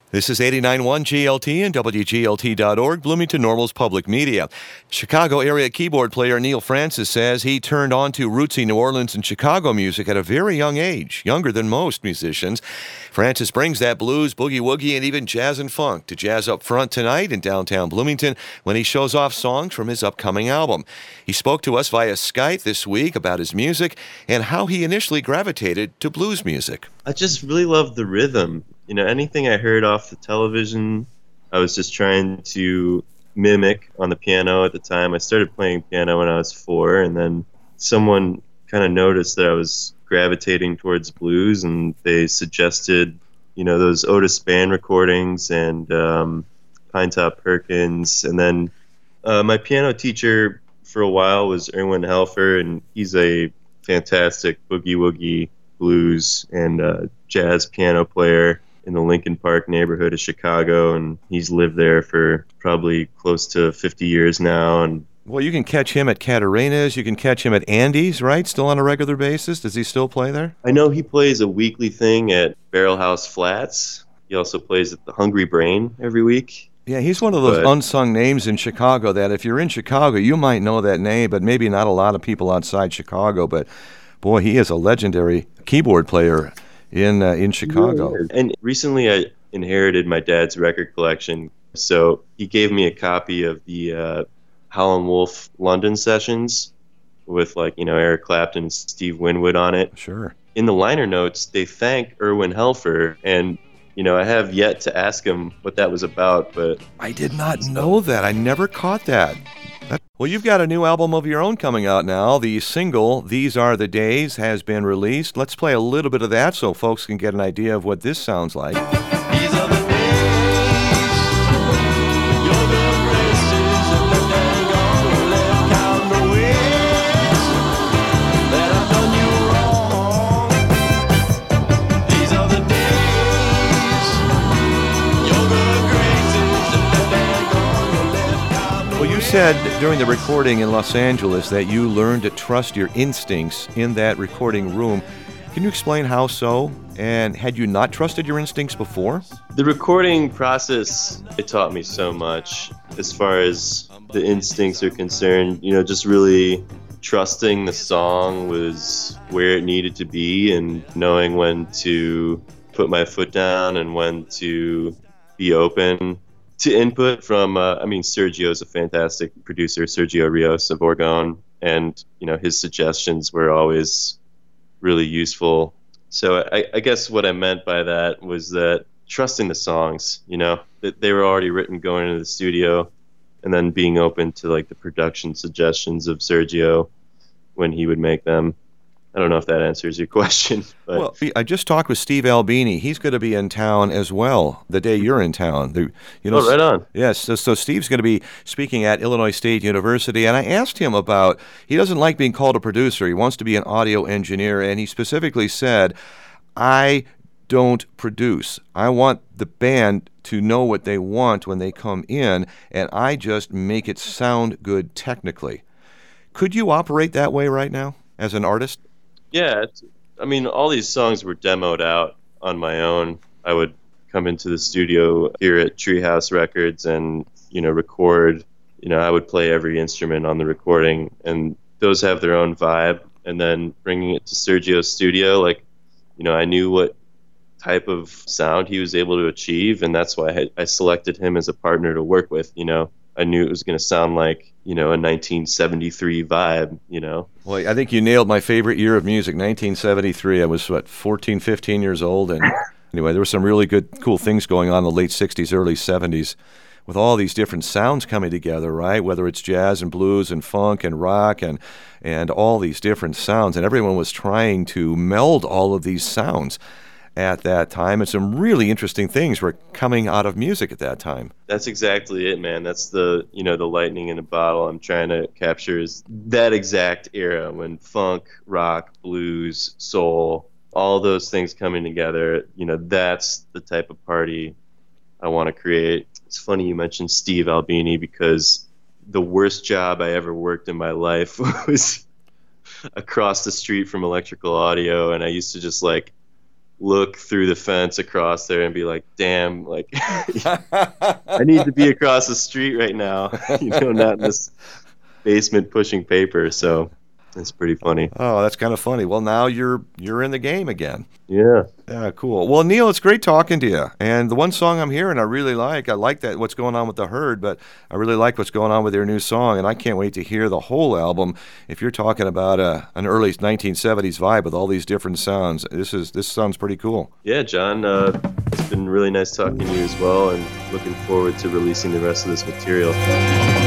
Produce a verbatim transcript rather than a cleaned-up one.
This is eighty-nine point one G L T and W G L T dot org, Bloomington Normal's public media. Chicago area keyboard player Neil Francis says he turned on to rootsy New Orleans and Chicago music at a very young age, younger than most musicians. Francis brings that blues, boogie-woogie, and even jazz and funk to Jazz Up Front tonight in downtown Bloomington when he shows off songs from his upcoming album. He spoke to us via Skype this week about his music and how he initially gravitated to blues music. I just really love the rhythm. You know, anything I heard off the television, I was just trying to mimic on the piano at the time. I started playing piano when I was four, and then someone kind of noticed that I was gravitating towards blues, and they suggested, you know, those Otis Band recordings and um, Pinetop Perkins. And then uh, my piano teacher for a while was Erwin Helfer, and he's a fantastic boogie-woogie blues and uh, jazz piano player in the Lincoln Park neighborhood of Chicago, and he's lived there for probably close to fifty years now. And well, you can catch him at Catarina's, you can catch him at Andy's, right? Still on a regular basis? Does he still play there? I know he plays a weekly thing at Barrel House Flats. He also plays at the Hungry Brain every week. Yeah, he's one of those but, unsung names in Chicago that if you're in Chicago, you might know that name, but maybe not a lot of people outside Chicago. But boy, he is a legendary keyboard player in uh, in Chicago. Yeah. And recently I inherited my dad's record collection, so he gave me a copy of the uh, Howlin' Wolf London sessions with, like, you know, Eric Clapton and Steve Winwood on it. Sure. In the liner notes, they thank Erwin Helfer, and, you know, I have yet to ask him what that was about, but I did not know that. I never caught that. Well, you've got a new album of your own coming out now. The single, These Are the Days, has been released. Let's play a little bit of that so folks can get an idea of what this sounds like. These are the days, you're the graces of the dang on left, count the ways that I've done you wrong. These are the days, you're the graces of the dang on left, count the Well, you said during the recording in Los Angeles that you learned to trust your instincts in that recording room. Can you explain how so? And had you not trusted your instincts before? the recording process, it taught me so much as far as the instincts are concerned. You know, just really trusting the song was where it needed to be, and knowing when to put my foot down and when to be open to input from, uh, I mean, Sergio's a fantastic producer, Sergio Rios of Orgone, and, you know, his suggestions were always really useful. So I, I guess what I meant by that was that trusting the songs, you know, that they were already written going into the studio, and then being open to, like, the production suggestions of Sergio when he would make them. I don't know if that answers your question. But. Well, I just talked with Steve Albini. He's going to be in town as well the day you're in town. The, you know, oh, right on. Yes, so, so Steve's going to be speaking at Illinois State University, and I asked him about, he doesn't like being called a producer. He wants to be an audio engineer, and he specifically said, I don't produce. I want the band to know what they want when they come in, and I just make it sound good technically. Could you operate that way right now as an artist? Yeah, it's, I mean, all these songs were demoed out on my own. I would come into the studio here at Treehouse Records and, you know, record. You know, I would play every instrument on the recording, and those have their own vibe. And then bringing it to Sergio's studio, like, you know, I knew what type of sound he was able to achieve, and that's why I, I selected him as a partner to work with. You know, I knew it was going to sound like, you know, a nineteen seventy-three vibe, you know. Well, I think you nailed my favorite year of music, nineteen seventy-three. I was, what, fourteen, fifteen years old, and anyway, there were some really good, cool things going on in the late sixties, early seventies, with all these different sounds coming together, right? Whether it's jazz and blues and funk and rock and and all these different sounds, and everyone was trying to meld all of these sounds at that time, and some really interesting things were coming out of music at that time. That's exactly it, man. That's the, you know, the lightning in a bottle I'm trying to capture, is that exact era when funk, rock, blues, soul, all those things coming together. You know, that's the type of party I want to create. It's funny you mentioned Steve Albini, because the worst job I ever worked in my life was across the street from Electrical Audio, and I used to just, like, look through the fence across there and be like, damn, like I need to be across the street right now, you know, not in this basement pushing paper. So it's pretty funny. Oh, that's kind of funny. Well, now you're you're in the game again. Yeah. Yeah, cool. Well, Neil, it's great talking to you. And the one song I'm hearing I really like, I like that what's going on with The Herd, but I really like what's going on with your new song, and I can't wait to hear the whole album. If you're talking about a, an early nineteen seventies vibe with all these different sounds, this is this sounds pretty cool. Yeah, John, uh, it's been really nice talking to you as well, and looking forward to releasing the rest of this material.